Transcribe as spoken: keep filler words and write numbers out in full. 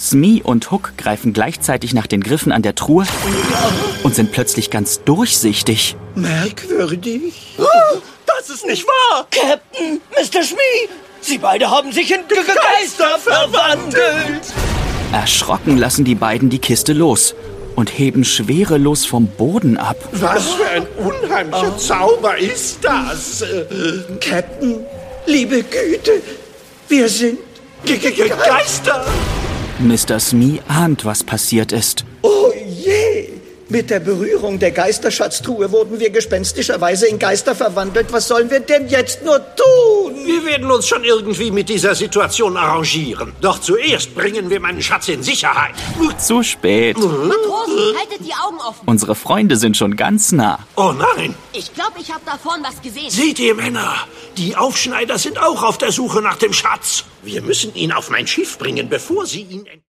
Smee und Hook greifen gleichzeitig nach den Griffen an der Truhe und sind plötzlich ganz durchsichtig. Merkwürdig. Oh, das ist nicht wahr! Captain, Mister Smee, Sie beide haben sich in Ge Ge Geister verwandelt. Erschrocken lassen die beiden die Kiste los und heben schwerelos vom Boden ab. Was für ein unheimlicher oh. Zauber ist das? Captain, liebe Güte, wir sind Ge Ge Ge Geister. Mister Smee ahnt, was passiert ist. Oh je! Mit der Berührung der Geisterschatztruhe wurden wir gespenstischerweise in Geister verwandelt. Was sollen wir denn jetzt nur tun? Wir werden uns schon irgendwie mit dieser Situation arrangieren. Doch zuerst bringen wir meinen Schatz in Sicherheit. Zu spät. Matrosen, haltet die Augen offen. Unsere Freunde sind schon ganz nah. Oh nein! Ich glaube, ich habe da vorn was gesehen. Seht ihr, Männer? Die Aufschneider sind auch auf der Suche nach dem Schatz. Wir müssen ihn auf mein Schiff bringen, bevor sie ihn...